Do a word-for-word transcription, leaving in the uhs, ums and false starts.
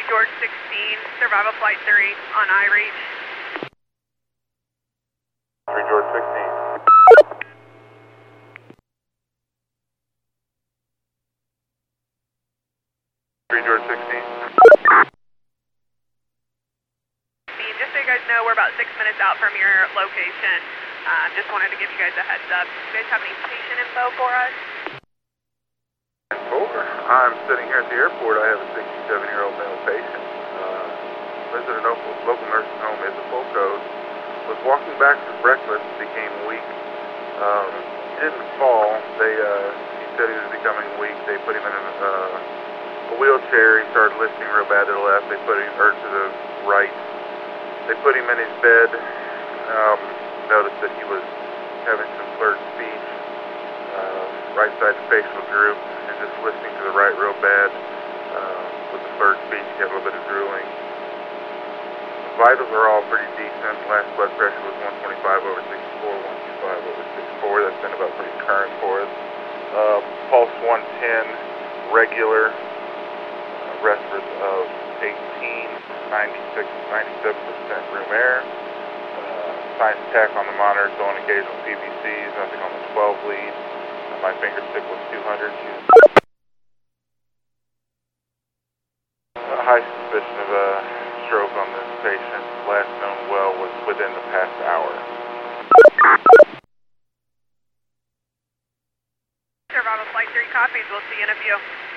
George sixteen, Survival Flight three on iReach. three George sixteen. three George sixteen. Just so you guys know, we're about six minutes out from your location. Uh, just wanted to give you guys a heads up. Do you guys have any patient info for us? Over. I'm sitting here at the airport. I have a sixty-seven-year-old male patient. Uh, lives at a local, local nursing home. Is a full code. Was walking back from breakfast. Became weak. Um, didn't fall. They. Uh, he said he was becoming weak. They put him in a, uh, a wheelchair. He started lifting real bad to the left. They put him or to the right. They put him in his bed. Um, noticed that he was having some slurred speech. Uh, right side facial droop. Just listening to the right real bad uh, with the third speech, he had a little bit of drooling. Vitals are all pretty decent. Last blood pressure was one twenty-five over sixty-four, one twenty-five over sixty-four. That's been about pretty current for us. Uh, pulse one ten, regular. Uh, Respirators of eighteen, ninety-six, ninety-seven percent room air. Uh, science tech on the monitor, showing occasional P V Cs, nothing on the twelve lead. My finger stick was two hundred. A high suspicion of a stroke on this patient. Last known well was within the past hour. Survival Flight three copies. We'll see you in a few.